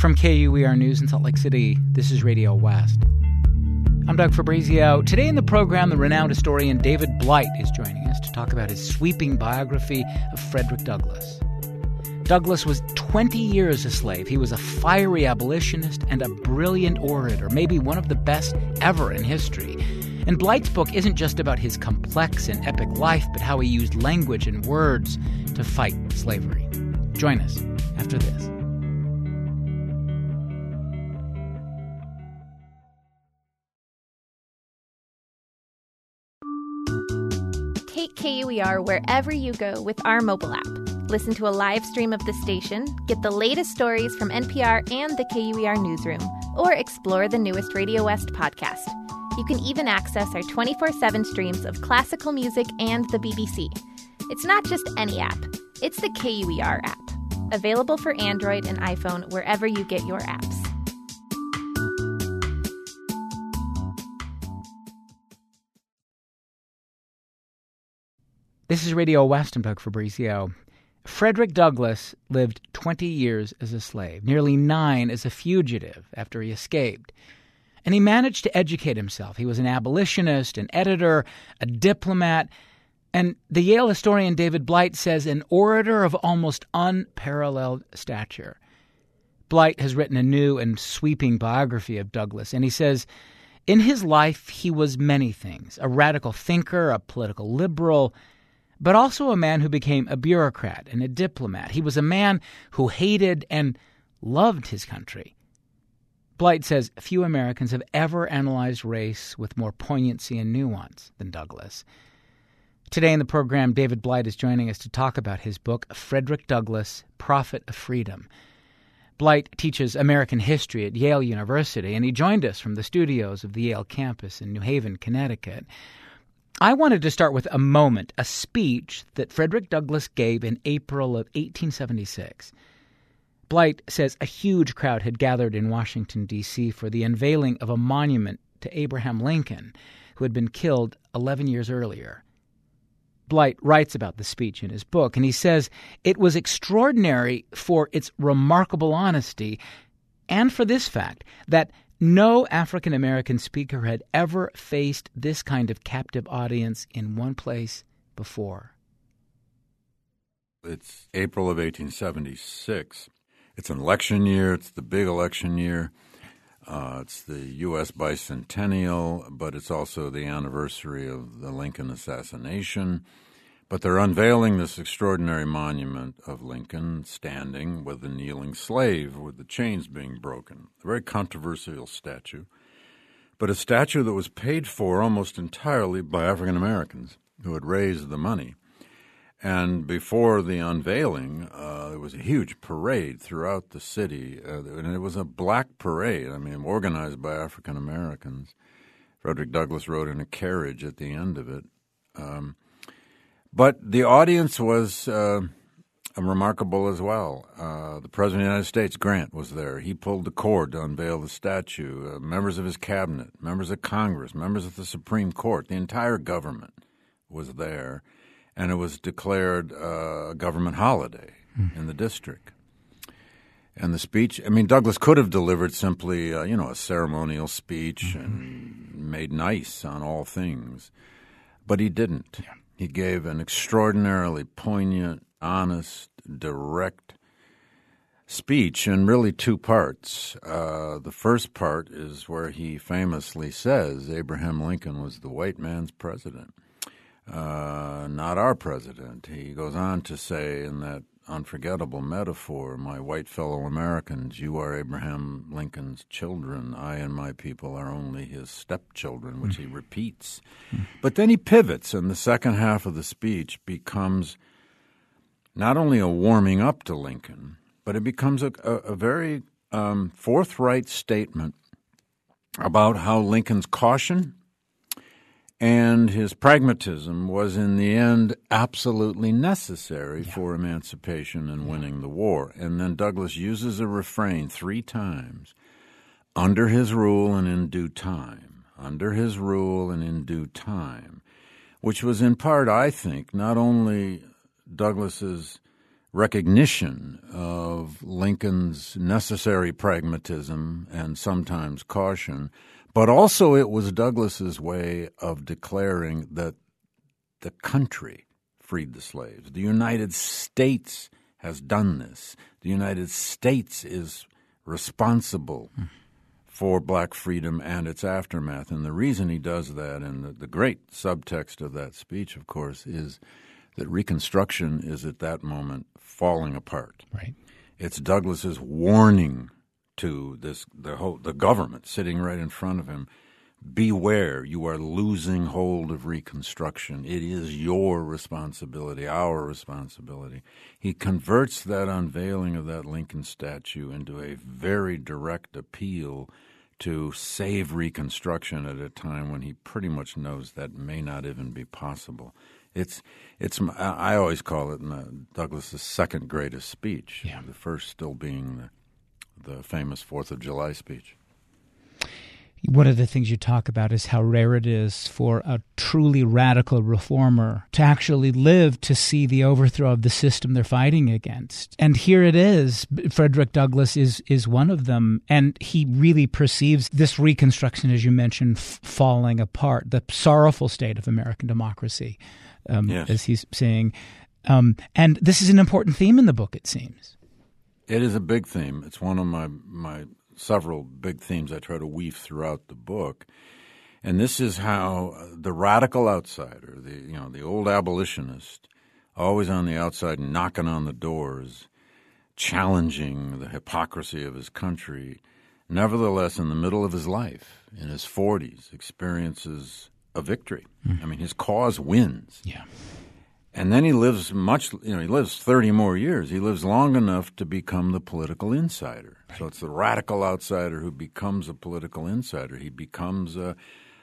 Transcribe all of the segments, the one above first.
From KUER News in Salt Lake City, this is Radio West. I'm Doug Fabrizio. Today in the program, the renowned historian David Blight is joining us to talk about his sweeping biography of Frederick Douglass. Douglass was 20 years a slave. He was a fiery abolitionist and a brilliant orator, maybe one of the best ever in history. And Blight's book isn't just about his complex and epic life, but how he used language and words to fight slavery. Join us after this. Take KUER wherever you go with our mobile app. Listen to a live stream of the station, get the latest stories from NPR and the KUER newsroom, or explore the newest Radio West podcast. You can even access our 24/7 streams of classical music and the BBC. It's not just any app, it's the KUER app. Available for Android and iPhone wherever you get your apps. This is Radio West. I'm Doug Fabrizio. Frederick Douglass lived 20 years as a slave, nearly 9 as a fugitive after he escaped. And he managed to educate himself. He was an abolitionist, an editor, a diplomat, and the Yale historian David Blight says an orator of almost unparalleled stature. Blight has written a new and sweeping biography of Douglass, and he says, in his life he was many things, a radical thinker, a political liberal, but also a man who became a bureaucrat and a diplomat. He was a man who hated and loved his country. Blight says few Americans have ever analyzed race with more poignancy and nuance than Douglass. Today in the program, David Blight is joining us to talk about his book, Frederick Douglass, Prophet of Freedom. Blight teaches American history at Yale University, and he joined us from the studios of the Yale campus in New Haven, Connecticut. I wanted to start with a speech that Frederick Douglass gave in April of 1876. Blight says a huge crowd had gathered in Washington, D.C. for the unveiling of a monument to Abraham Lincoln, who had been killed 11 years earlier. Blight writes about the speech in his book, and he says it was extraordinary for its remarkable honesty and for this fact that no African-American speaker had ever faced this kind of captive audience in one place before. It's April of 1876. It's an election year. It's the big election year. It's the U.S. bicentennial, but it's also the anniversary of the Lincoln assassination. But they're unveiling this extraordinary monument of Lincoln standing with the kneeling slave with the chains being broken. A very controversial statue, but a statue that was paid for almost entirely by African Americans who had raised the money. And before the unveiling, there was a huge parade throughout the city, and it was a black parade, organized by African Americans. Frederick Douglass rode in a carriage at the end of it. But the audience was remarkable as well. The President of the United States, Grant, was there. He pulled the cord to unveil the statue. Members of his cabinet, members of Congress, members of the Supreme Court, the entire government was there. And it was declared a government holiday in the district. And the speech, Douglass could have delivered simply, a ceremonial speech and made nice on all things. But he didn't. Yeah. He gave an extraordinarily poignant, honest, direct speech in really 2 parts. The first part is where he famously says Abraham Lincoln was the white man's president. Not our president. He goes on to say in that unforgettable metaphor, my white fellow Americans, you are Abraham Lincoln's children. I and my people are only his stepchildren, which he repeats. But then he pivots, and the second half of the speech becomes not only a warming up to Lincoln, but it becomes a very forthright statement about how Lincoln's caution and his pragmatism was in the end absolutely necessary for emancipation and winning the war. And then Douglass uses a refrain 3 times, under his rule and in due time, under his rule and in due time, which was in part, I think, not only Douglass's recognition of Lincoln's necessary pragmatism and sometimes caution, but also it was Douglas's way of declaring that the country freed the slaves. The United States has done this. The United States is responsible for black freedom and its aftermath. And the reason he does that, and the great subtext of that speech, of course, is that Reconstruction is at that moment falling apart. Right. It's Douglas's warning to the government sitting right in front of him, beware, you are losing hold of Reconstruction. It is your responsibility, our responsibility. He converts that unveiling of that Lincoln statue into a very direct appeal to save Reconstruction at a time when he pretty much knows that may not even be possible. I always call it Douglas's second greatest speech, the first still being the famous 4th of July speech. One of the things you talk about is how rare it is for a truly radical reformer to actually live to see the overthrow of the system they're fighting against. And here it is. Frederick Douglass is one of them. And he really perceives this Reconstruction, as you mentioned, falling apart, the sorrowful state of American democracy, as he's saying. And this is an important theme in the book, it seems. It is a big theme. It's one of my several big themes I try to weave throughout the book. And this is how the radical outsider, the old abolitionist, always on the outside knocking on the doors, challenging the hypocrisy of his country, nevertheless in the middle of his life, in his 40s, experiences a victory. I mean, his cause wins. Yeah. And then he lives he lives 30 more years. He lives long enough to become the political insider. Right. So it's the radical outsider who becomes a political insider. He becomes a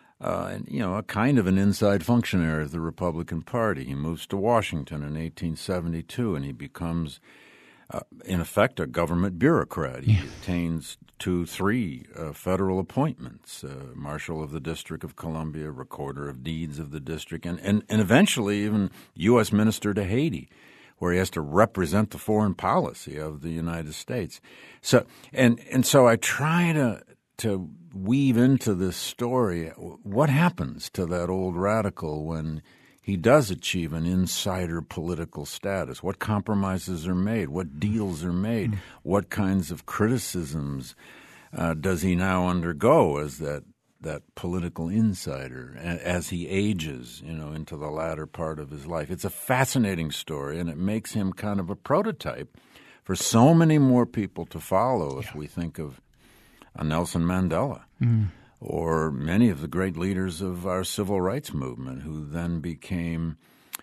kind of an inside functionary of the Republican Party. He moves to Washington in 1872, and he becomes, in effect, a government bureaucrat. He obtains 2-3 federal appointments, Marshal of the District of Columbia, Recorder of Deeds of the District, and eventually even U.S. Minister to Haiti, where he has to represent the foreign policy of the United States. So so I try to weave into this story what happens to that old radical when he does achieve an insider political status. What compromises are made? What deals are made? What kinds of criticisms does he now undergo as that political insider as he ages, into the latter part of his life? It's a fascinating story, and it makes him kind of a prototype for so many more people to follow if we think of Nelson Mandela. Or many of the great leaders of our civil rights movement who then became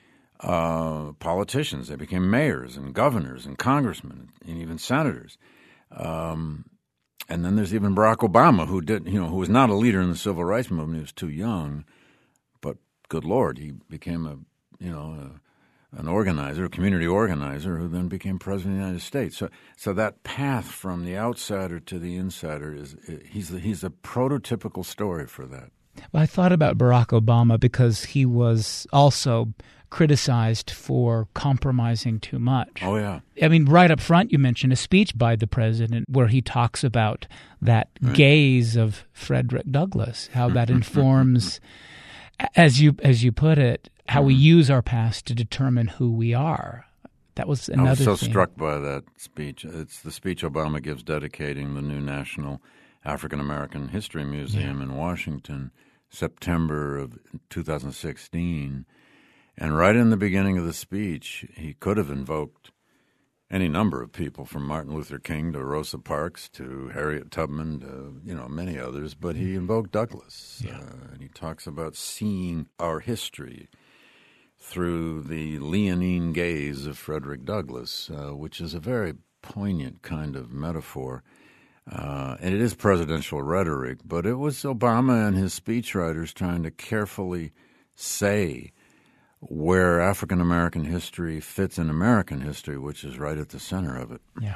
politicians. They became mayors and governors and congressmen and even senators. And then there's even Barack Obama, who was not a leader in the civil rights movement. He was too young, but good Lord, he became an organizer, a community organizer, who then became president of the United States. So that path from the outsider to the insider he's a prototypical story for that. Well, I thought about Barack Obama because he was also criticized for compromising too much. Oh, yeah. I mean, right up front, you mentioned a speech by the president where he talks about that gaze of Frederick Douglass, how that informs, as you put it, how we use our past to determine who we are. That was another thing. I was so struck by that speech. It's the speech Obama gives dedicating the new National African American History Museum in Washington, September of 2016. And right in the beginning of the speech, he could have invoked any number of people, from Martin Luther King to Rosa Parks to Harriet Tubman to, many others, but he invoked Douglass. And he talks about seeing our history through the leonine gaze of Frederick Douglass, which is a very poignant kind of metaphor. And it is presidential rhetoric, but it was Obama and his speechwriters trying to carefully say where African-American history fits in American history, which is right at the center of it. Yeah.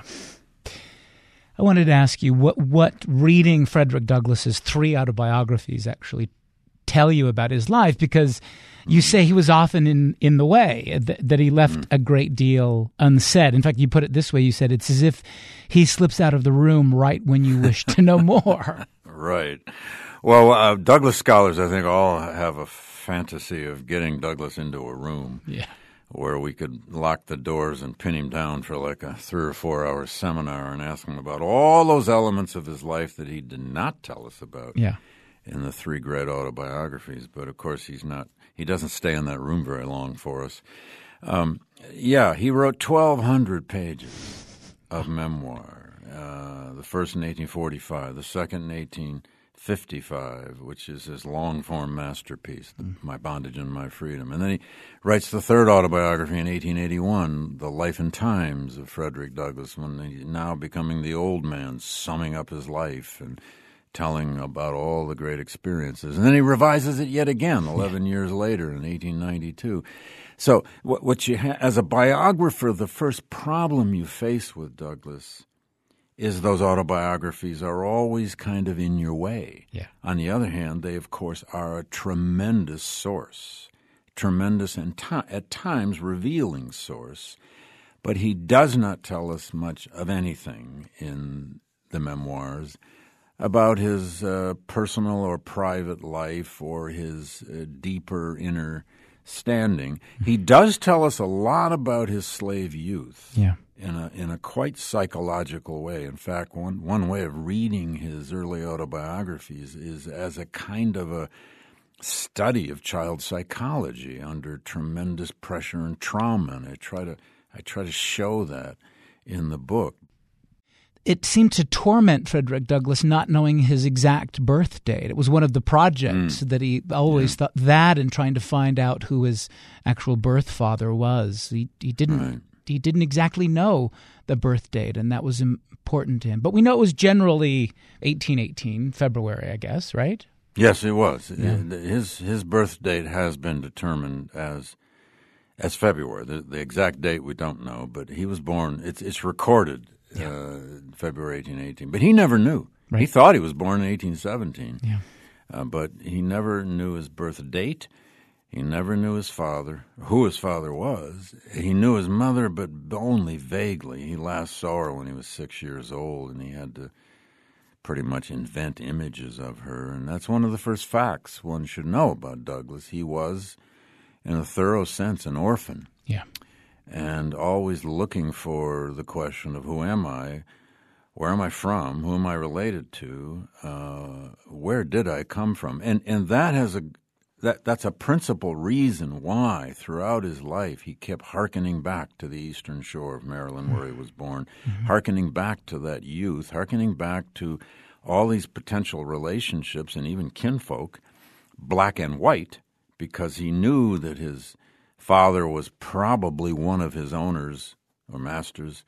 I wanted to ask you what reading Frederick Douglass's 3 autobiographies actually tell you about his life, because you say he was often in the way, that he left a great deal unsaid. In fact, you put it this way. You said it's as if he slips out of the room right when you wish to know more. Right. Well, Douglass scholars, I think, all have a fantasy of getting Douglass into a room where we could lock the doors and pin him down for like a 3 or 4 hour seminar and ask him about all those elements of his life that he did not tell us about in the 3 great autobiographies. But, of course, he doesn't stay in that room very long for us. He wrote 1,200 pages of memoir, the first in 1845, the second in 1855, which is his long-form masterpiece, My Bondage and My Freedom. And then he writes the third autobiography in 1881, The Life and Times of Frederick Douglass, when he's now becoming the old man, summing up his life and telling about all the great experiences. And then he revises it yet again 11 years later in 1892. So what you as a biographer, the first problem you face with Douglass is those autobiographies are always kind of in your way. Yeah. On the other hand, they, of course, are a tremendous source, tremendous and at times revealing source. But he does not tell us much of anything in the memoirs about his personal or private life or his deeper inner standing. He does tell us a lot about his slave youth. In a quite psychological way. In fact, one way of reading his early autobiographies is as a kind of a study of child psychology under tremendous pressure and trauma, and I try to show that in the book. It seemed to torment Frederick Douglass not knowing his exact birth date. It was one of the projects that he always thought that, and trying to find out who his actual birth father was. He didn't. Right. He didn't exactly know the birth date, and that was important to him. But we know it was generally 1818, February, I guess, right? Yes, it was. Yeah. His birth date has been determined as February. The exact date we don't know, but he was born. It's recorded February 1818. But he never knew. Right. He thought he was born in 1817, but he never knew his birth date. He never knew his father, who his father was. He knew his mother, but only vaguely. He last saw her when he was 6 years old, and he had to pretty much invent images of her. And that's one of the first facts one should know about Douglass. He was, in a thorough sense, an orphan. Yeah. And always looking for the question of who am I, where am I from, who am I related to, where did I come from? And that has That's a principal reason why throughout his life he kept hearkening back to the eastern shore of Maryland where he was born, hearkening back to that youth, hearkening back to all these potential relationships and even kinfolk, black and white, because he knew that his father was probably one of his owners or masters,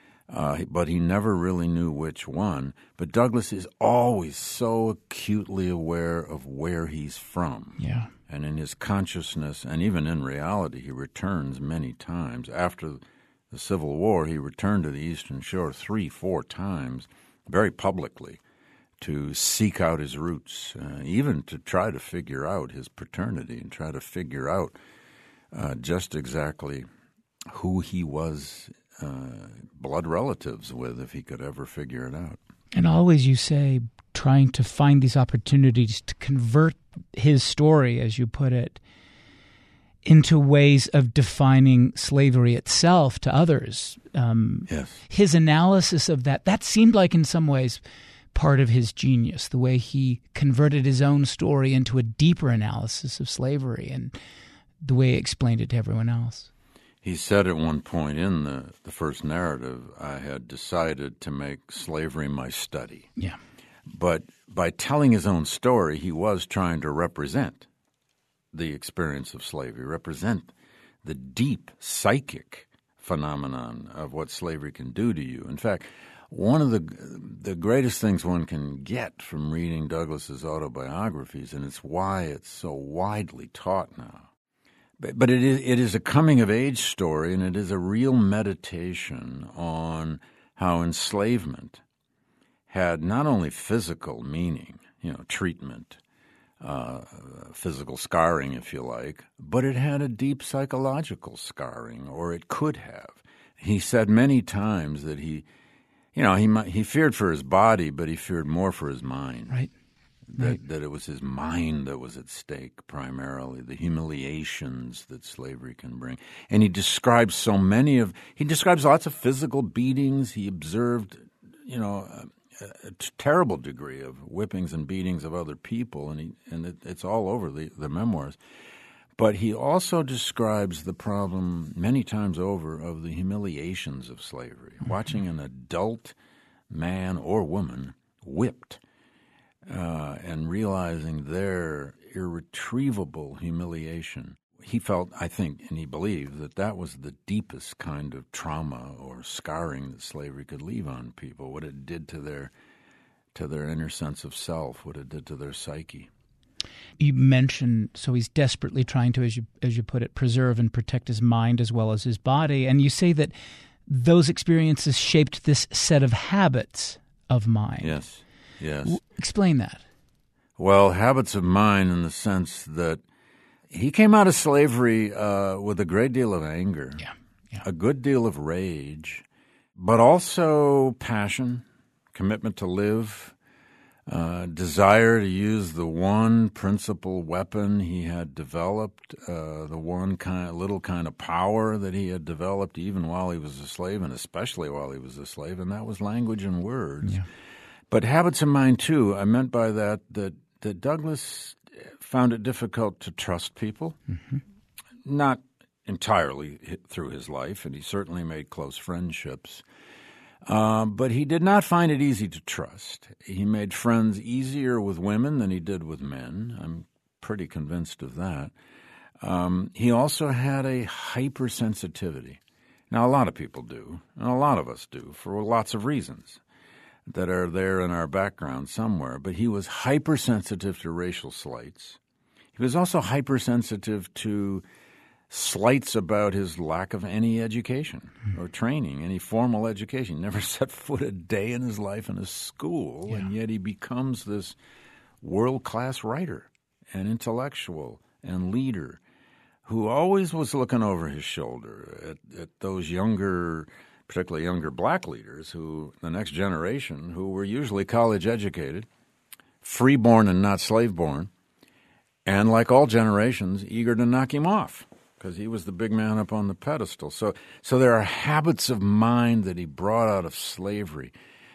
but he never really knew which one. But Douglass is always so acutely aware of where he's from. Yeah. And in his consciousness, and even in reality, he returns many times. After the Civil War, he returned to the Eastern Shore 3-4 times, very publicly, to seek out his roots, even to try to figure out his paternity and try to figure out just exactly who he was blood relatives with, if he could ever figure it out. And always, you say, trying to find these opportunities to convert his story, as you put it, into ways of defining slavery itself to others. Yes. His analysis of that seemed like in some ways part of his genius, the way he converted his own story into a deeper analysis of slavery and the way he explained it to everyone else. He said at one point in the first narrative, I had decided to make slavery my study. Yeah. But by telling his own story, he was trying to represent the experience of slavery, represent the deep psychic phenomenon of what slavery can do to you. In fact, one of the greatest things one can get from reading Douglass's autobiographies, and it's why it's so widely taught now, but it is a coming-of-age story, and it is a real meditation on how enslavement had not only physical meaning, treatment, physical scarring, if you like, but it had a deep psychological scarring, or it could have. He said many times that he feared for his body, but he feared more for his mind. Right. That it was his mind that was at stake primarily, the humiliations that slavery can bring. And he describes lots of physical beatings. He observed, a terrible degree of whippings and beatings of other people, and it's all over the memoirs. But he also describes the problem many times over of the humiliations of slavery, watching an adult man or woman whipped. And realizing their irretrievable humiliation. He felt, I think, and he believed that was the deepest kind of trauma or scarring that slavery could leave on people, what it did to their inner sense of self, what it did to their psyche. You mentioned, so he's desperately trying to, as you put it, preserve and protect his mind as well as his body, and you say that those experiences shaped this set of habits of mind. Yes. Explain that. Well, habits of mind in the sense that he came out of slavery with a great deal of anger, a good deal of rage, but also passion, commitment to live, desire to use the one principal weapon he had developed, the one little kind of power that he had developed even while he was a slave, and especially while he was a slave, and that was language and words. Yeah. But habits of mind, too. I meant by that Douglass found it difficult to trust people, not entirely through his life, and he certainly made close friendships. But he did not find it easy to trust. He made friends easier with women than he did with men. I'm pretty convinced of that. He also had a hypersensitivity. Now, a lot of people do, and a lot of us do, for lots of reasons that are there in our background somewhere. But he was hypersensitive to racial slights. He was also hypersensitive to slights about his lack of any education or training, any formal education. He never set foot a day in his life in a school, and yet he becomes this world-class writer and intellectual and leader who always was looking over his shoulder at those particularly younger black leaders, the next generation, who were usually college-educated, free-born and not slave-born, and like all generations, eager to knock him off because he was the big man up on the pedestal. So there are habits of mind that he brought out of slavery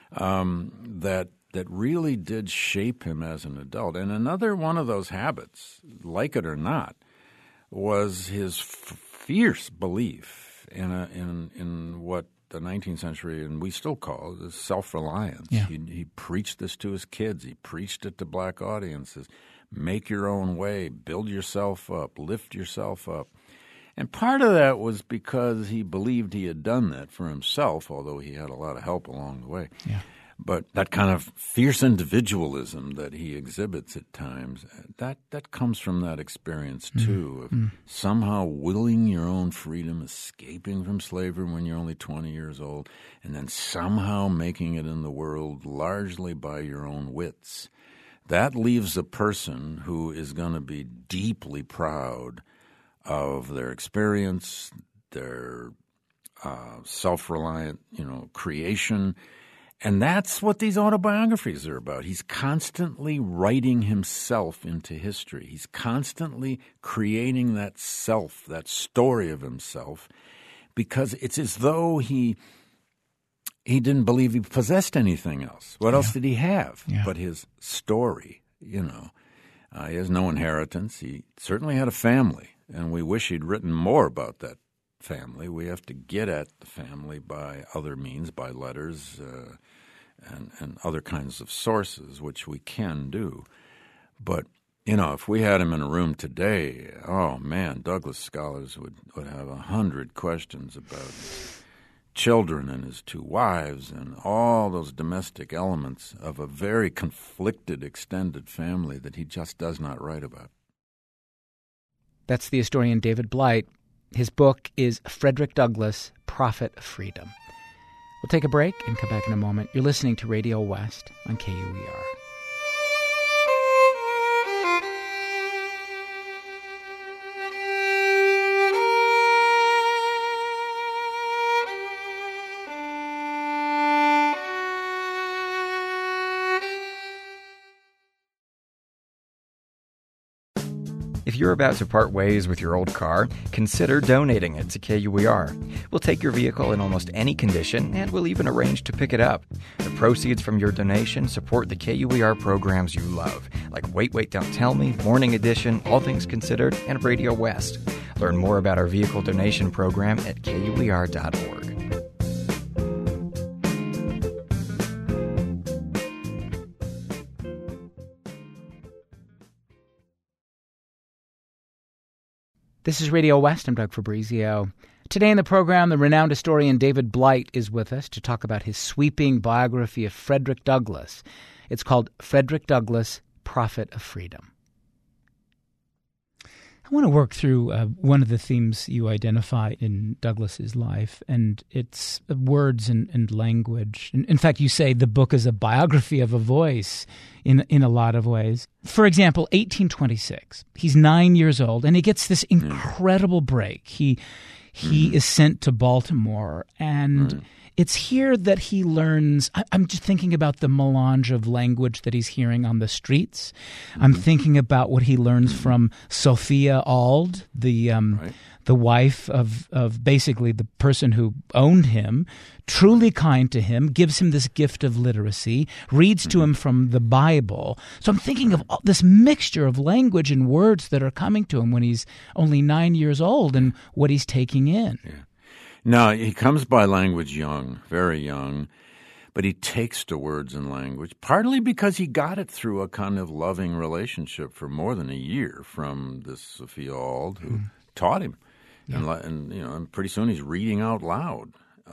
that really did shape him as an adult. And another one of those habits, like it or not, was his fierce belief in what the 19th century, and we still call it, self-reliance. Yeah. He preached this to his kids. He preached it to black audiences. Make your own way. Build yourself up. Lift yourself up. And part of that was because he believed he had done that for himself, although he had a lot of help along the way. Yeah. But that kind of fierce individualism that he exhibits at times, that comes from that experience, too, of somehow willing your own freedom, escaping from slavery when you're only 20 years old, and then somehow making it in the world largely by your own wits. That leaves a person who is going to be deeply proud of their experience, their self-reliant, creation. And that's what these autobiographies are about. He's constantly writing himself into history. He's constantly creating that self, that story of himself, because it's as though he didn't believe he possessed anything else. What else did he have but his story, He has no inheritance. He certainly had a family, and we wish he'd written more about that family. We have to get at the family by other means, by letters and other kinds of sources, which we can do. But, if we had him in a room today, oh, man, Douglass scholars would have 100 questions about his children and his 2 wives and all those domestic elements of a very conflicted extended family that he just does not write about. That's the historian David Blight. His book is Frederick Douglass, Prophet of Freedom. We'll take a break and come back in a moment. You're listening to Radio West on KUER. If you're about to part ways with your old car, consider donating it to KUER. We'll take your vehicle in almost any condition, and we'll even arrange to pick it up. The proceeds from your donation support the KUER programs you love, like Wait, Wait, Don't Tell Me, Morning Edition, All Things Considered, and Radio West. Learn more about our vehicle donation program at KUER.org. This is Radio West. I'm Doug Fabrizio. Today in the program, the renowned historian David Blight is with us to talk about his sweeping biography of Frederick Douglass. It's called Frederick Douglass, Prophet of Freedom. I want to work through one of the themes you identify in Douglass's life, and it's words and language. In fact, you say the book is a biography of a voice in a lot of ways. For example, 1826. He's 9 years old, and he gets this incredible break. He is sent to Baltimore, and it's here that he learns. I'm just thinking about the melange of language that he's hearing on the streets. I'm thinking about what he learns from Sophia Auld, the wife of basically the person who owned him, truly kind to him, gives him this gift of literacy, reads to him from the Bible. So I'm thinking of all this mixture of language and words that are coming to him when he's only 9 years old and what he's taking in. Yeah. No, he comes by language young, very young, but he takes to words and language, partly because he got it through a kind of loving relationship for more than a year from this Sophia Auld, who taught him. Yeah. And pretty soon he's reading out loud.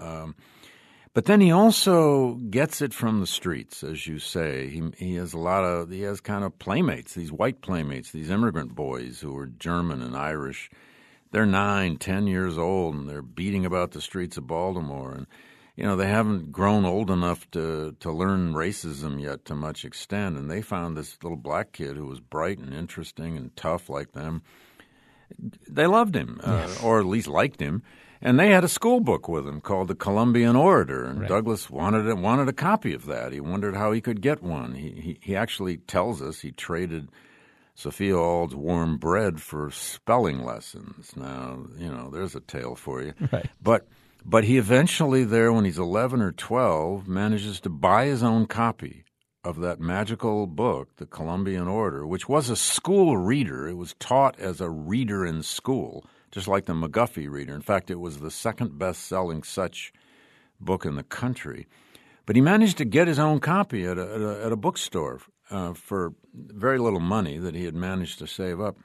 But then he also gets it from the streets, as you say. He has kind of playmates, these white playmates, these immigrant boys who are German and Irish. They're 9, 10 years old, and they're beating about the streets of Baltimore. And, they haven't grown old enough to learn racism yet to much extent. And they found this little black kid who was bright and interesting and tough like them. They loved him, or at least liked him. And they had a school book with him called The Columbian Orator. And Douglass wanted a copy of that. He wondered how he could get one. He actually tells us he traded Sophia Auld's warm bread for spelling lessons. Now, there's a tale for you. Right. But he eventually there, when he's 11 or 12, manages to buy his own copy of that magical book, The Columbian Orator, which was a school reader. It was taught as a reader in school, just like the McGuffey Reader. In fact, it was the second best-selling such book in the country. But he managed to get his own copy at a bookstore for very little money that he had managed to save up.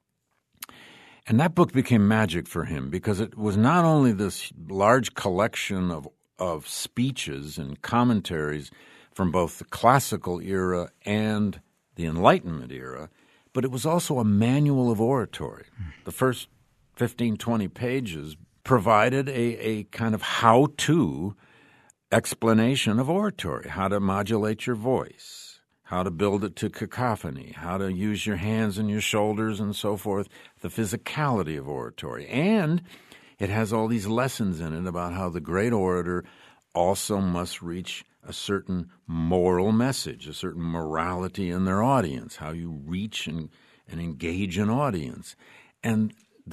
And that book became magic for him because it was not only this large collection of speeches and commentaries from both the classical era and the Enlightenment era, but it was also a manual of oratory. The first 15, 20 pages provided a kind of how-to explanation of oratory, how to modulate your voice, how to build it to cacophony, how to use your hands and your shoulders and so forth, the physicality of oratory. And it has all these lessons in it about how the great orator also must reach a certain moral message, a certain morality in their audience, how you reach and engage an audience. And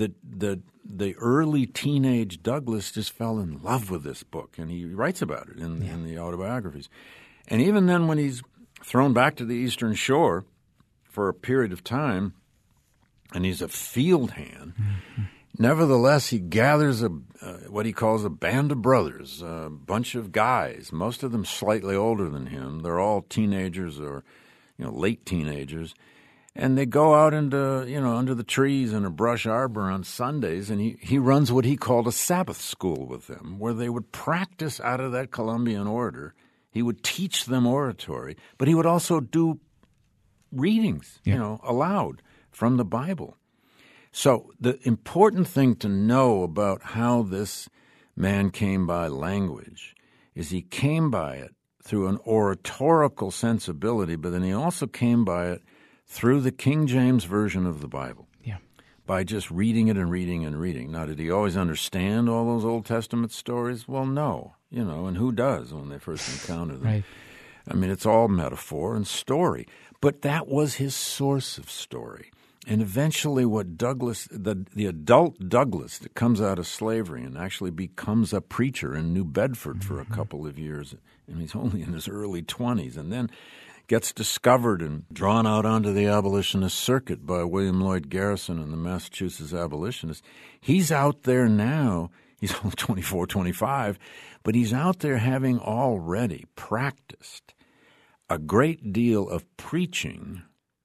the early teenage Douglass just fell in love with this book, and he writes about it in the autobiographies. And even then, when he's thrown back to the Eastern Shore for a period of time, and he's a field hand, nevertheless, he gathers what he calls a band of brothers, a bunch of guys, most of them slightly older than him. They're all teenagers or late teenagers. And they go out into, under the trees in a brush arbor on Sundays, and he runs what he called a Sabbath school with them, where they would practice out of that Columbian Orator. He would teach them oratory, but he would also do readings, aloud from the Bible. So the important thing to know about how this man came by language is he came by it through an oratorical sensibility, but then he also came by it through the King James Version of the Bible, by just reading it and reading and reading. Now, did he always understand all those Old Testament stories? Well, no, and who does when they first encounter them? Right. I mean, it's all metaphor and story, but that was his source of story. And eventually what Douglass, the adult Douglass that comes out of slavery and actually becomes a preacher in New Bedford for a couple of years, and he's only in his early 20s, and then gets discovered and drawn out onto the abolitionist circuit by William Lloyd Garrison and the Massachusetts abolitionists. He's out there now. He's only 24, 25, but he's out there having already practiced a great deal of preaching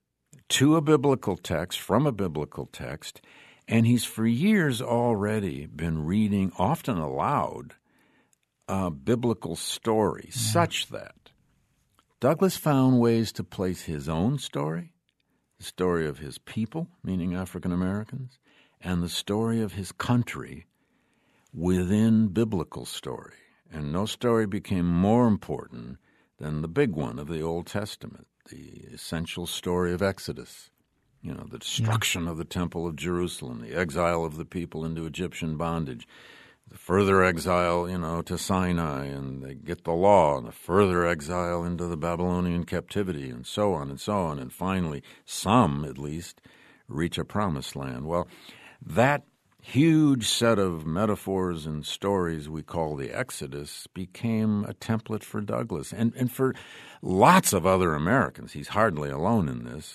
to a biblical text, from a biblical text, and he's for years already been reading, often aloud, biblical stories, such that Douglass found ways to place his own story, the story of his people, meaning African Americans, and the story of his country within biblical story. And no story became more important than the big one of the Old Testament, the essential story of Exodus, the destruction of the Temple of Jerusalem, the exile of the people into Egyptian bondage, the further exile, to Sinai, and they get the law, and the further exile into the Babylonian captivity, and so on and so on, and finally, some at least, reach a promised land. Well, that huge set of metaphors and stories we call the Exodus became a template for Douglass and for lots of other Americans. He's hardly alone in this.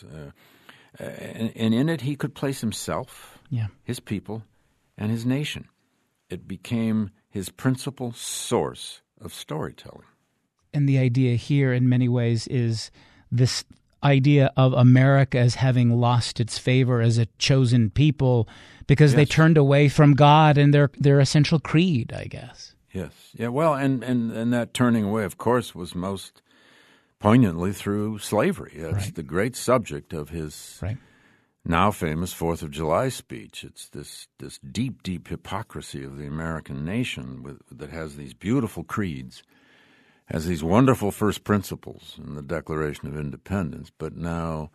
And in it, he could place himself, his people, and his nation. It became his principal source of storytelling. And the idea here, in many ways, is this idea of America as having lost its favor as a chosen people because they turned away from God and their essential creed, I guess. Yes. Yeah, well, and that turning away, of course, was most poignantly through slavery. That's the great subject of his now famous 4th of July speech. It's this deep, deep hypocrisy of the American nation that has these beautiful creeds, has these wonderful first principles in the Declaration of Independence, but now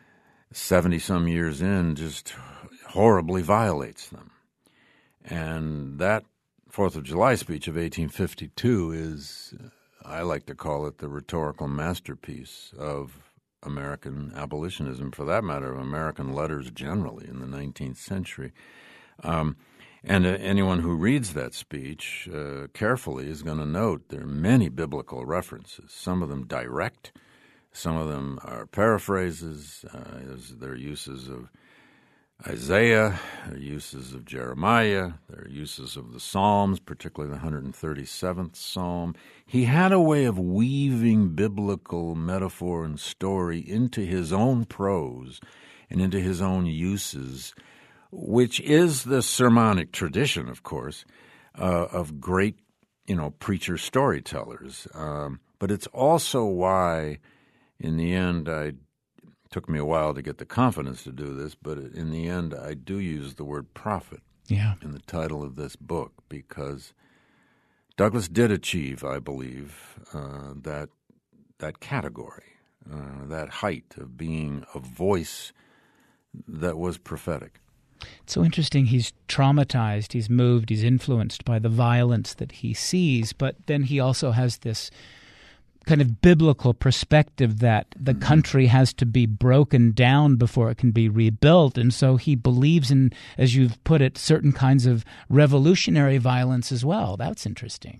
70-some years in just horribly violates them. And that 4th of July speech of 1852 is, I like to call it, the rhetorical masterpiece of American abolitionism, for that matter, of American letters generally in the 19th century. And anyone who reads that speech carefully is going to note there are many biblical references, some of them direct, some of them are paraphrases. There are uses of Isaiah, there are uses of Jeremiah, there are uses of the Psalms, particularly the 137th Psalm. He had a way of weaving biblical metaphor and story into his own prose and into his own uses, which is the sermonic tradition, of course, of great, preacher storytellers. But it's also why, in the end, it took me a while to get the confidence to do this, but in the end, I do use the word prophet in the title of this book because Douglass did achieve, I believe, that category, that height of being a voice that was prophetic. It's so interesting. He's traumatized, he's moved, he's influenced by the violence that he sees, but then he also has this kind of biblical perspective that the country has to be broken down before it can be rebuilt. And so he believes in, as you've put it, certain kinds of revolutionary violence as well. That's interesting.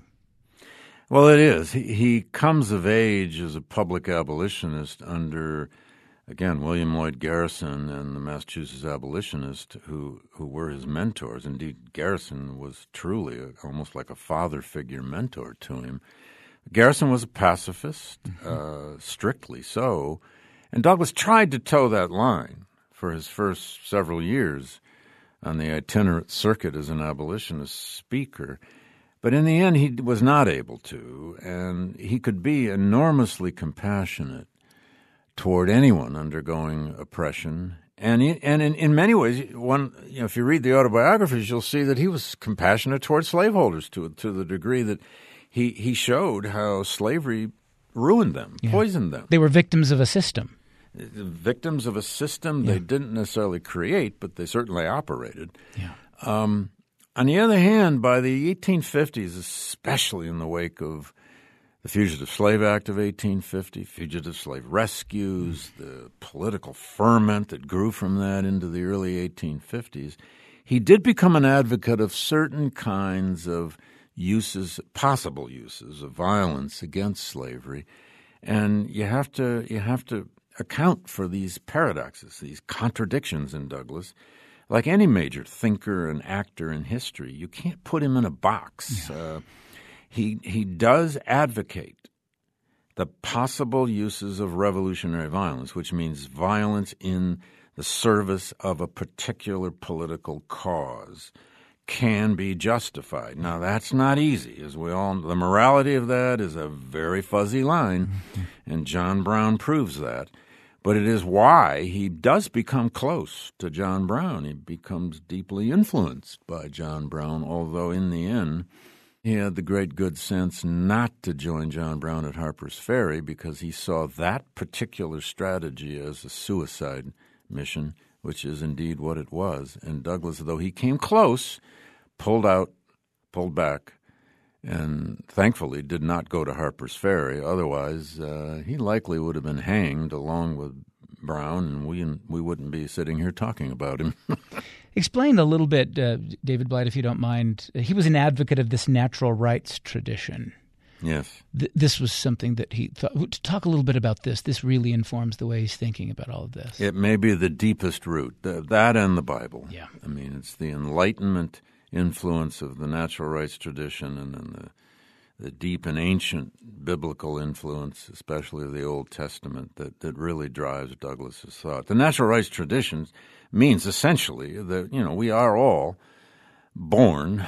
Well, it is. He comes of age as a public abolitionist under, again, William Lloyd Garrison and the Massachusetts abolitionists who were his mentors. Indeed, Garrison was truly almost like a father figure mentor to him. Garrison was a pacifist, strictly so, and Douglass tried to toe that line for his first several years on the itinerant circuit as an abolitionist speaker. But in the end, he was not able to, and he could be enormously compassionate toward anyone undergoing oppression. And in many ways, if you read the autobiographies, you'll see that he was compassionate toward slaveholders to the degree that he showed how slavery ruined them, poisoned them. They were victims of a system. Victims of a system they didn't necessarily create, but they certainly operated. Yeah. On the other hand, by the 1850s, especially in the wake of the Fugitive Slave Act of 1850, fugitive slave rescues, the political ferment that grew from that into the early 1850s, he did become an advocate of certain kinds of uses, possible uses of violence against slavery. And you have to account for these paradoxes, these contradictions in Douglass. Like any major thinker and actor in history, you can't put him in a box. Yeah. He does advocate the possible uses of revolutionary violence, which means violence in the service of a particular political cause, can be justified. Now, that's not easy, as we all know. The morality of that is a very fuzzy line, and John Brown proves that. But it is why he does become close to John Brown. He becomes deeply influenced by John Brown, although in the end he had the great good sense not to join John Brown at Harper's Ferry because he saw that particular strategy as a suicide mission, which is indeed what it was. And Douglass, though he came close, pulled back, and thankfully did not go to Harper's Ferry. Otherwise, he likely would have been hanged along with Brown, and we wouldn't be sitting here talking about him. Explain a little bit, David Blight, if you don't mind. He was an advocate of this natural rights tradition. Yes. This was something that he thought. To talk a little bit about this, this really informs the way he's thinking about all of this. It may be the deepest root, that and the Bible. Yeah. I mean, it's the Enlightenment influence of the natural rights tradition and then the deep and ancient biblical influence, especially of the Old Testament, that really drives Douglass's thought. The natural rights tradition means essentially that, we are all born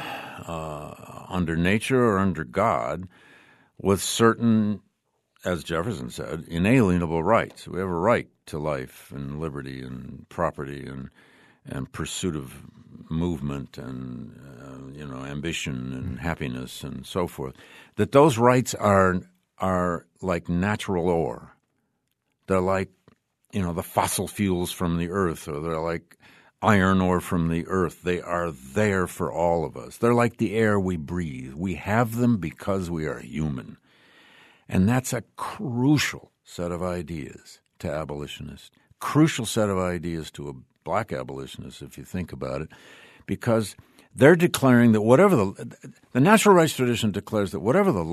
under nature or under God with certain, as Jefferson said, inalienable rights. We have a right to life and liberty and property and pursuit of movement and ambition and happiness and so forth. That those rights are like natural ore. They're like the fossil fuels from the earth, or they're like iron ore from the earth. They are there for all of us. They're like the air we breathe. We have them because we are human. And that's a crucial set of ideas to abolitionists, crucial set of ideas to a black abolitionist, if you think about it, because they're declaring that whatever the natural rights tradition declares that whatever the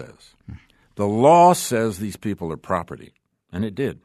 law says these people are property, and it did.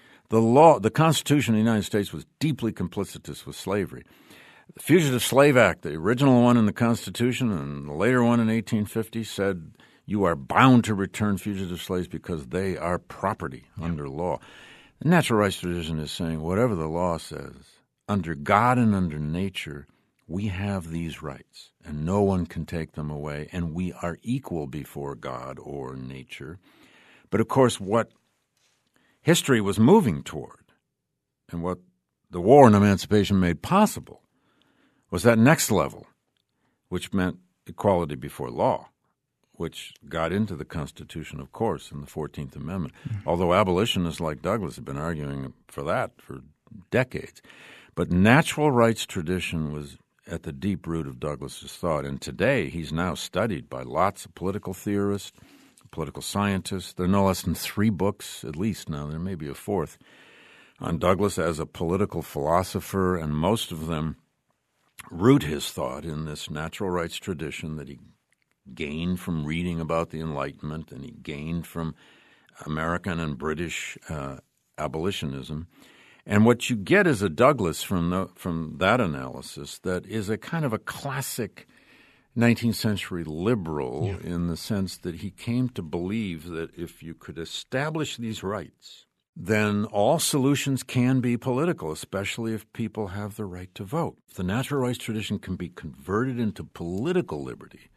The Constitution of the United States was deeply complicitous with slavery. The Fugitive Slave Act, the original one in the Constitution and the later one in 1850, said you are bound to return fugitive slaves because they are property under law. The natural rights tradition is saying whatever the law says, under God and under nature, we have these rights, and no one can take them away, and we are equal before God or nature. But, of course, what history was moving toward and what the war and emancipation made possible was that next level, which meant equality before law, which got into the Constitution, of course, in the 14th Amendment, although abolitionists like Douglass have been arguing for that for decades. But natural rights tradition was at the deep root of Douglass's thought, and today he's now studied by lots of political theorists, political scientists. There are no less than 3 books, at least now, there may be a 4th, on Douglass as a political philosopher, and most of them root his thought in this natural rights tradition that he gained from reading about the Enlightenment and he gained from American and British abolitionism. And what you get is a Douglass from that analysis that is a kind of a classic 19th century liberal in the sense that he came to believe that if you could establish these rights, then all solutions can be political, especially if people have the right to vote. If the natural rights tradition can be converted into political liberty,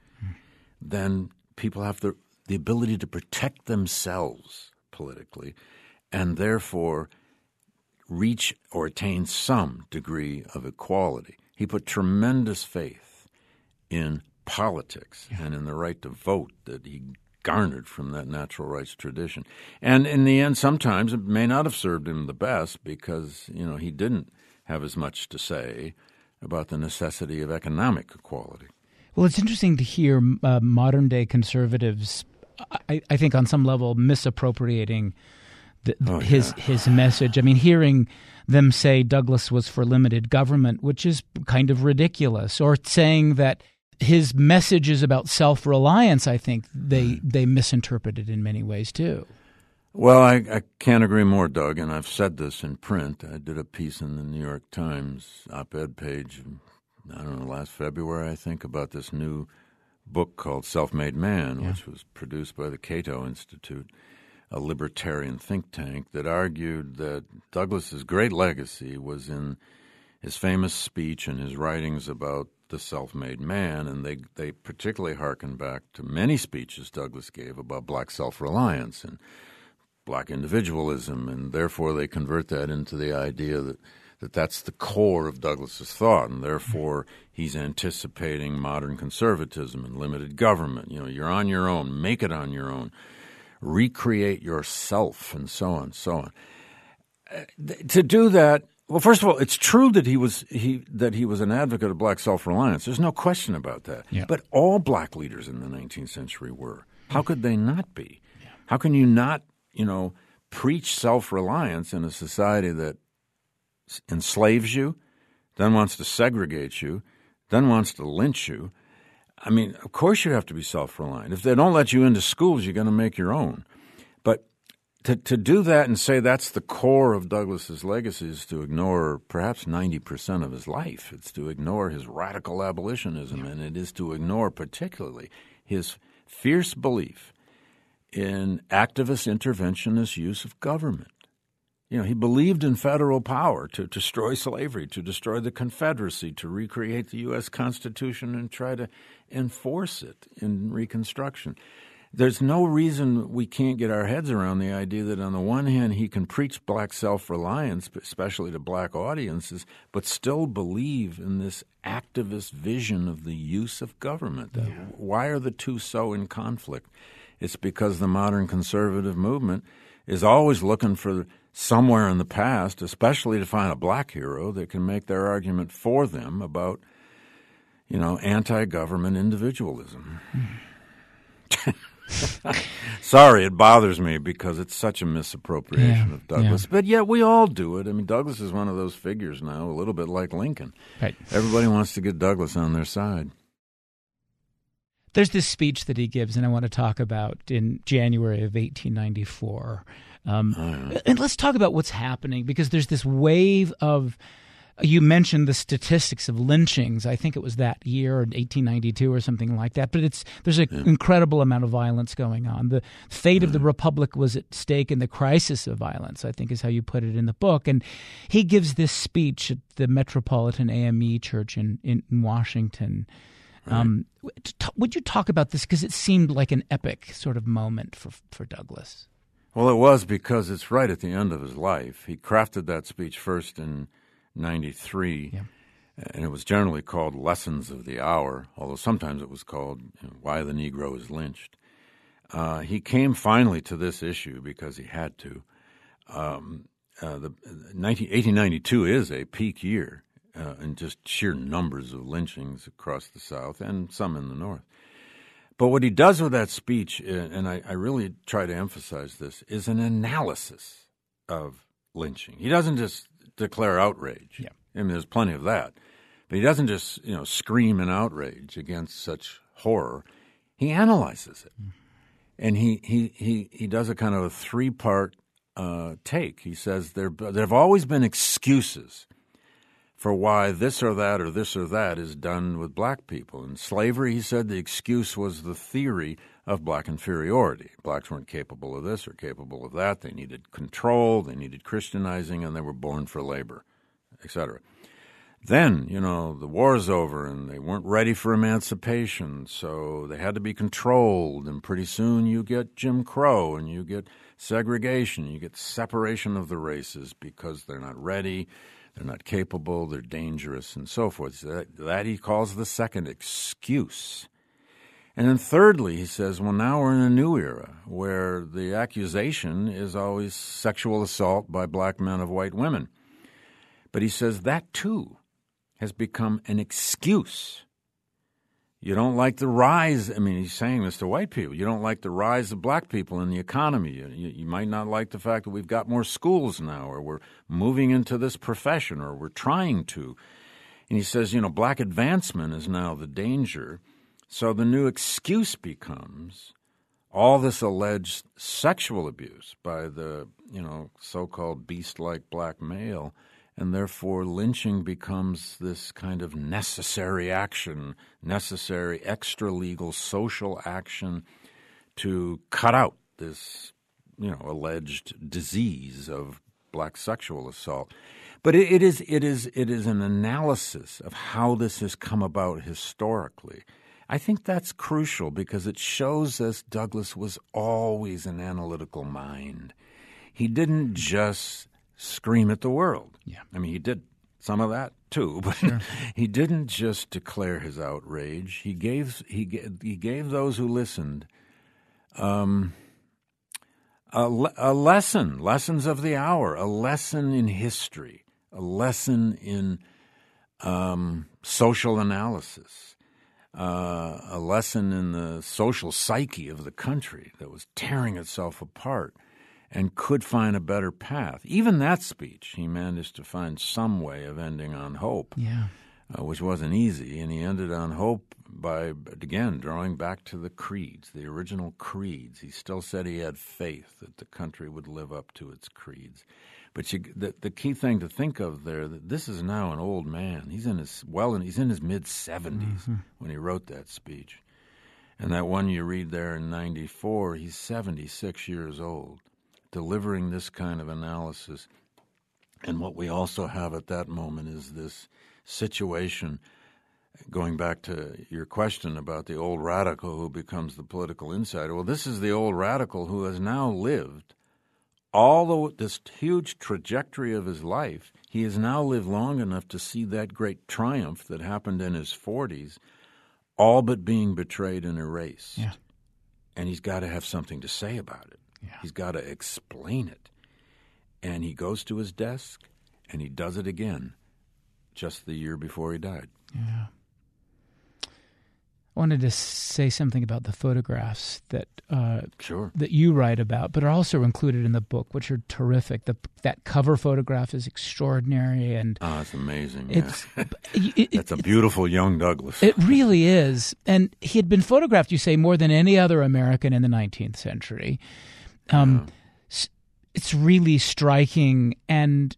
then people have the ability to protect themselves politically and therefore reach or attain some degree of equality. He put tremendous faith in politics and in the right to vote that he garnered from that natural rights tradition. And in the end, sometimes it may not have served him the best because, he didn't have as much to say about the necessity of economic equality. Well, it's interesting to hear modern-day conservatives I think on some level misappropriating his message. I mean, hearing them say Douglass was for limited government, which is kind of ridiculous, or saying that his message is about self-reliance, I think they misinterpreted in many ways too. Well, I can't agree more, Doug, and I've said this in print. I did a piece in the New York Times op-ed page, I don't know, last February, I think, about this new book called Self-Made Man, which was produced by the Cato Institute, a libertarian think tank that argued that Douglass's great legacy was in his famous speech and his writings about the self-made man, and they particularly hearken back to many speeches Douglass gave about black self-reliance and black individualism, and therefore they convert that into the idea that that's the core of Douglass's thought, and therefore he's anticipating modern conservatism and limited government. You know, you're on your own, make it on your own, recreate yourself, and so on, so on. To do that, well, first of all, it's true that he was an advocate of black self-reliance. There's no question about that. Yeah. But all black leaders in the 19th century were. How could they not be? Yeah. How can you not, preach self-reliance in a society that enslaves you, then wants to segregate you, then wants to lynch you? I mean, of course you have to be self-reliant. If they don't let you into schools, you're going to make your own. But to do that and say that's the core of Douglass's legacy is to ignore perhaps 90% of his life. It's to ignore his radical abolitionism, and it is to ignore particularly his fierce belief in activist interventionist use of government. He believed in federal power to destroy slavery, to destroy the Confederacy, to recreate the U.S. Constitution and try to enforce it in Reconstruction. There's no reason we can't get our heads around the idea that on the one hand he can preach black self-reliance, especially to black audiences, but still believe in this activist vision of the use of government. Yeah. Why are the two so in conflict? It's because the modern conservative movement is always looking for somewhere in the past, especially to find a black hero that can make their argument for them about, anti-government individualism. Sorry, it bothers me because it's such a misappropriation of Douglass. But yet we all do it. I mean, Douglass is one of those figures now, a little bit like Lincoln. Right. Everybody wants to get Douglass on their side. There's this speech that he gives, and I want to talk about in January of 1894. And let's talk about what's happening, because there's this wave of, you mentioned the statistics of lynchings. I think it was that year, 1892 or something like that. But there's an incredible amount of violence going on. The fate of the Republic was at stake in the crisis of violence, I think is how you put it in the book. And he gives this speech at the Metropolitan AME Church in Washington. Would you talk about this? Because it seemed like an epic sort of moment for Douglass. Well, it was, because it's right at the end of his life. He crafted that speech first in 93, and it was generally called Lessons of the Hour, although sometimes it was called Why the Negro is Lynched. He came finally to this issue because he had to. 1892 is a peak year in just sheer numbers of lynchings across the South and some in the North. But what he does with that speech, and I really try to emphasize this, is an analysis of lynching. He doesn't just declare outrage. Yeah. I mean, there's plenty of that. But he doesn't just, scream in outrage against such horror. He analyzes it. And he does a kind of a three-part take. He says there have always been excuses for why this or that is done with black people. In slavery, he said the excuse was the theory of black inferiority. Blacks weren't capable of this or capable of that. They needed control, they needed Christianizing, and they were born for labor, etc. Then, the war is over and they weren't ready for emancipation, so they had to be controlled, and pretty soon you get Jim Crow and you get segregation, you get separation of the races because they're not ready, they're not capable, they're dangerous, and so forth. So that he calls the second excuse. And then thirdly, he says, well, now we're in a new era where the accusation is always sexual assault by black men of white women. But he says that, too, has become an excuse. You don't like the rise. I mean, he's saying this to white people. You don't like the rise of black people in the economy. You might not like the fact that we've got more schools now, or we're moving into this profession, or we're trying to. And he says, black advancement is now the danger. So the new excuse becomes all this alleged sexual abuse by the, so-called beast-like black male. And therefore, lynching becomes this kind of necessary action, necessary extra-legal social action to cut out this, alleged disease of black sexual assault. But it is an analysis of how this has come about historically. I think that's crucial because it shows us Douglass was always an analytical mind. He didn't just scream at the world. Yeah. I mean, he did some of that too, but sure. He didn't just declare his outrage. He gave those who listened a lesson, lessons of the hour, a lesson in history, a lesson in social analysis, a lesson in the social psyche of the country that was tearing itself apart and could find a better path. Even that speech, he managed to find some way of ending on hope, which wasn't easy. And he ended on hope by, again, drawing back to the creeds, the original creeds. He still said he had faith that the country would live up to its creeds. But the key thing to think of there, that this is now an old man. He's in his mid-70s when he wrote that speech. And that one you read there in 94, he's 76 years old, delivering this kind of analysis. And what we also have at that moment is this situation, going back to your question about the old radical who becomes the political insider. Well, this is the old radical who has now lived this huge trajectory of his life. He has now lived long enough to see that great triumph that happened in his 40s, all but being betrayed and erased. Yeah. And he's got to have something to say about it. Yeah. He's got to explain it. And he goes to his desk, and he does it again just the year before he died. Yeah. I wanted to say something about the photographs that that you write about, but are also included in the book, which are terrific. That cover photograph is extraordinary, and it's amazing. That's a beautiful young Douglass. It really is, and he had been photographed, you say, more than any other American in the 19th century. It's really striking, and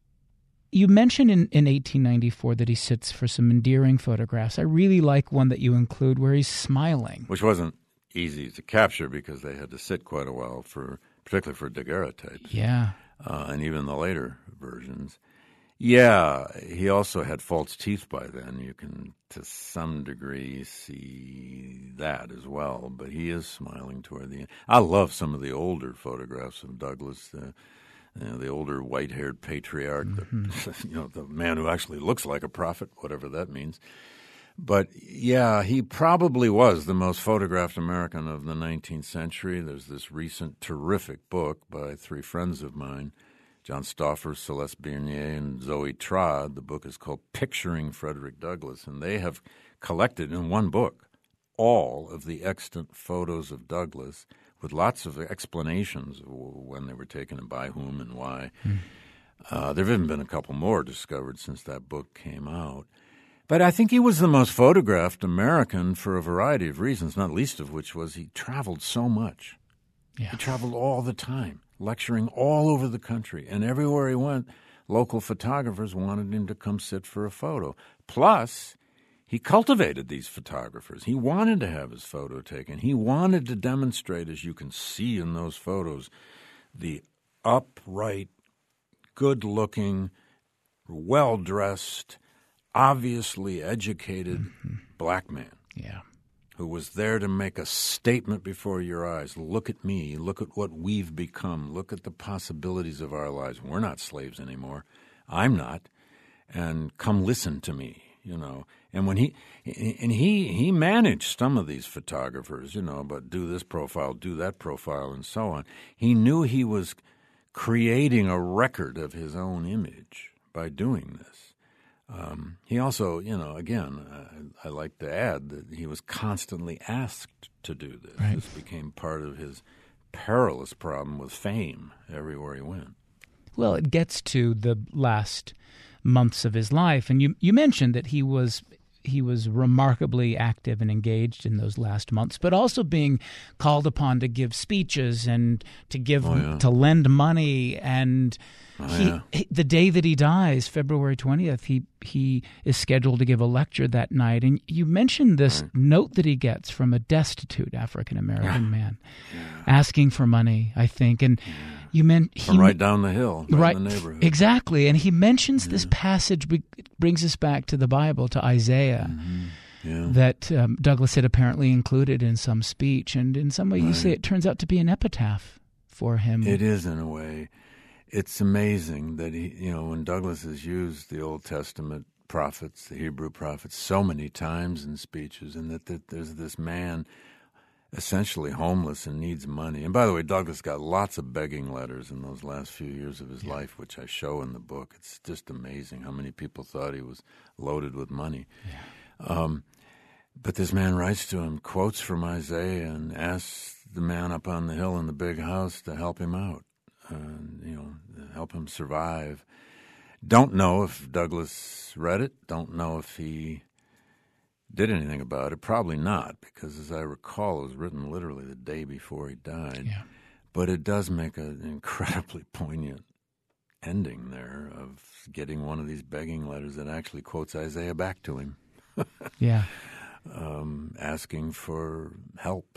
you mentioned in 1894 that he sits for some endearing photographs. I really like one that you include where he's smiling. Which wasn't easy to capture because they had to sit quite a while, particularly for daguerreotypes. Yeah. And even the later versions. Yeah, he also had false teeth by then. You can, to some degree, see that as well. But he is smiling toward the end. I love some of the older photographs of Douglass, the older white-haired patriarch, the man who actually looks like a prophet, whatever that means. But, yeah, he probably was the most photographed American of the 19th century. There's this recent terrific book by three friends of mine, John Stauffer, Celeste Bernier, and Zoe Trott. The book is called Picturing Frederick Douglass, and they have collected in one book all of the extant photos of Douglass with lots of explanations of when they were taken and by whom and why. There have even been a couple more discovered since that book came out. But I think he was the most photographed American for a variety of reasons, not least of which was he traveled so much. Yeah. He traveled all the time, lecturing all over the country. And everywhere he went, local photographers wanted him to come sit for a photo. Plus, he cultivated these photographers. He wanted to have his photo taken. He wanted to demonstrate, as you can see in those photos, the upright, good-looking, well-dressed, obviously educated black man. Yeah. Who was there to make a statement before your eyes. Look at me. Look at what we've become. Look at the possibilities of our lives. We're not slaves anymore. I'm not. And come listen to me, And when he managed some of these photographers, but do this profile, do that profile, and so on. He knew he was creating a record of his own image by doing this. He also, again, I like to add that he was constantly asked to do this. Right. This became part of his perilous problem with fame everywhere he went. Well, it gets to the last months of his life, and you mentioned that he was remarkably active and engaged in those last months, but also being called upon to give speeches and to to lend money. And the day that he dies, February 20th, he is scheduled to give a lecture that night. And you mentioned this note that he gets from a destitute African-American man asking for money, I think. And you meant from right down the hill, right in the neighborhood. Exactly. And he mentions this passage, brings us back to the Bible, to Isaiah, that Douglass had apparently included in some speech. And in some way, you say it turns out to be an epitaph for him. It is, in a way. It's amazing that when Douglass has used the Old Testament prophets, the Hebrew prophets, so many times in speeches, and that there's this man essentially homeless and needs money. And by the way, Douglass got lots of begging letters in those last few years of his life, which I show in the book. It's just amazing how many people thought he was loaded with money. But this man writes to him, quotes from Isaiah, and asks the man up on the hill in the big house to help him out. Help him survive. Don't know if Douglass read it. Don't know if he did anything about it. Probably not, because as I recall, it was written literally the day before he died. Yeah. But it does make an incredibly poignant ending there of getting one of these begging letters that actually quotes Isaiah back to him. Asking for help,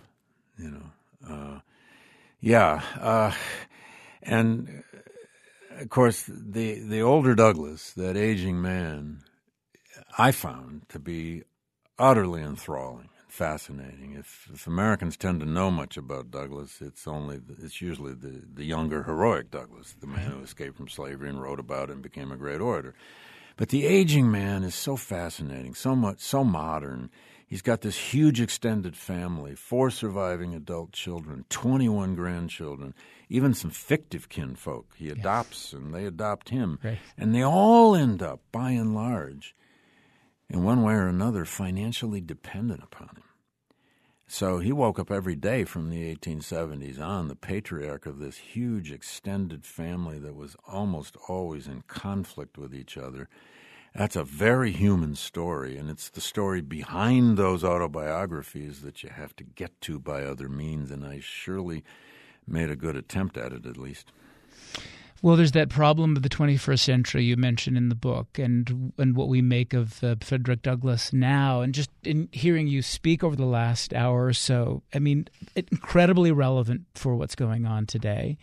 and of course, the older Douglass, that aging man, I found to be utterly enthralling and fascinating. If Americans tend to know much about Douglass, it's usually the younger, heroic Douglass, the man who escaped from slavery and wrote about it and became a great orator. But the aging man is so fascinating, so modern. He's got this huge extended family, 4 surviving adult children, 21 grandchildren, even some fictive kinfolk he adopts, and they adopt him. Right. And they all end up, by and large, in one way or another, financially dependent upon him. So he woke up every day from the 1870s on, the patriarch of this huge extended family that was almost always in conflict with each other. That's a very human story, and it's the story behind those autobiographies that you have to get to by other means, and I surely made a good attempt at it, at least. Well, there's that problem of the 21st century you mentioned in the book, and what we make of Frederick Douglass now, and just in hearing you speak over the last hour or so, I mean, incredibly relevant for what's going on today.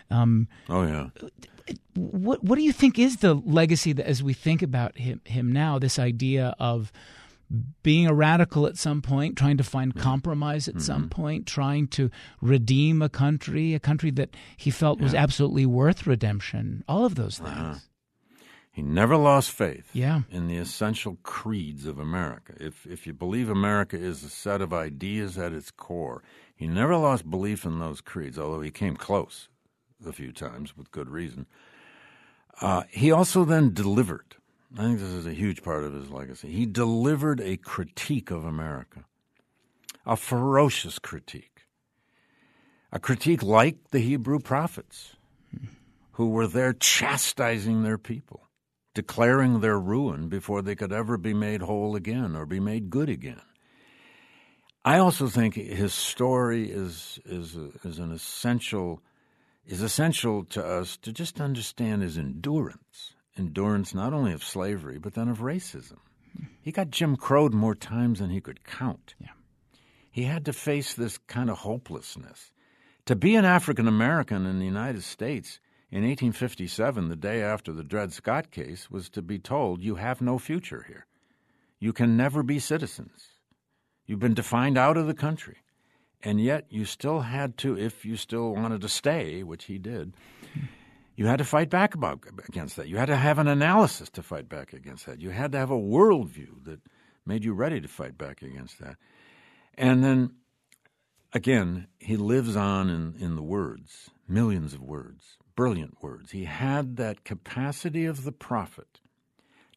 What do you think is the legacy that, as we think about him now, this idea of being a radical at some point, trying to find compromise at some point, trying to redeem a country that he felt was absolutely worth redemption, all of those things? He never lost faith in the essential creeds of America. If you believe America is a set of ideas at its core, he never lost belief in those creeds, although he came close a few times with good reason. He also then delivered. I think this is a huge part of his legacy. He delivered a critique of America, a ferocious critique, a critique like the Hebrew prophets, who were there chastising their people, declaring their ruin before they could ever be made whole again or be made good again. I also think his story is essential to us to just understand his endurance not only of slavery, but then of racism. He got Jim Crowed more times than he could count. Yeah. He had to face this kind of hopelessness. To be an African American in the United States in 1857, the day after the Dred Scott case, was to be told, you have no future here. You can never be citizens. You've been defined out of the country. And yet you still had to, if you still wanted to stay, which he did, you had to fight back against that. You had to have an analysis to fight back against that. You had to have a worldview that made you ready to fight back against that. And then, again, he lives on in the words, millions of words, brilliant words. He had that capacity of the prophet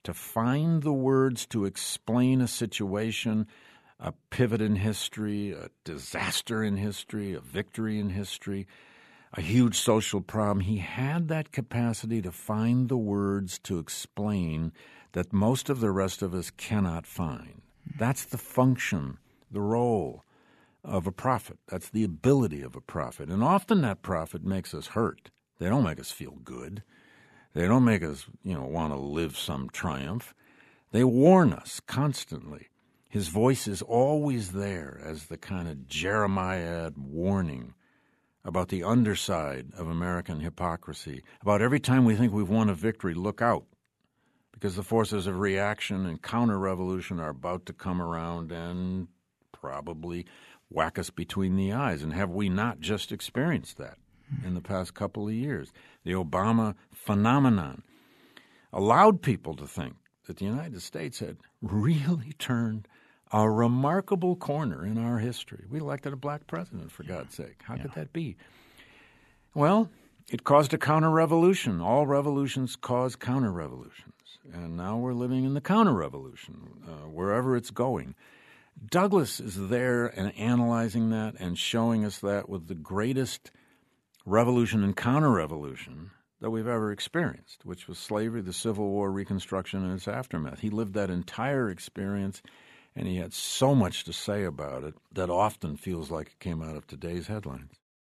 to find the words to explain a situation, a pivot in history, a disaster in history, a victory in history, a huge social problem. He had that capacity to find the words to explain that most of the rest of us cannot find. That's the function, the role of a prophet. That's the ability of a prophet. And often that prophet makes us hurt. They don't make us feel good. They don't make us, want to live some triumph. They warn us constantly. His voice is always there as the kind of Jeremiad warning about the underside of American hypocrisy, about every time we think we've won a victory, look out, because the forces of reaction and counter-revolution are about to come around and probably whack us between the eyes. And have we not just experienced that in the past couple of years? The Obama phenomenon allowed people to think that the United States had really turned a remarkable corner in our history. We elected a black president, for God's sake. How could that be? Well, it caused a counter-revolution. All revolutions cause counter-revolutions. And now we're living in the counter-revolution, wherever it's going. Douglass is there and analyzing that and showing us that with the greatest revolution and counter-revolution that we've ever experienced, which was slavery, the Civil War, Reconstruction, and its aftermath. He lived that entire experience, and he had so much to say about it that often feels like it came out of today's headlines.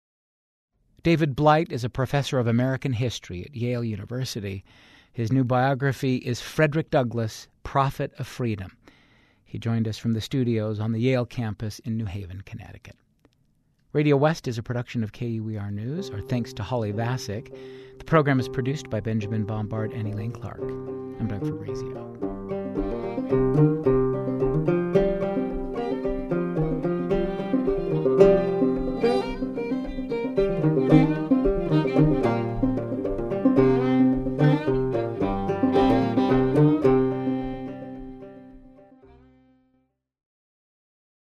David Blight is a professor of American history at Yale University. His new biography is Frederick Douglass, Prophet of Freedom. He joined us from the studios on the Yale campus in New Haven, Connecticut. Radio West is a production of KUER News. Our thanks to Holly Vassick. The program is produced by Benjamin Bombard and Elaine Clark. I'm Doug Fabrizio.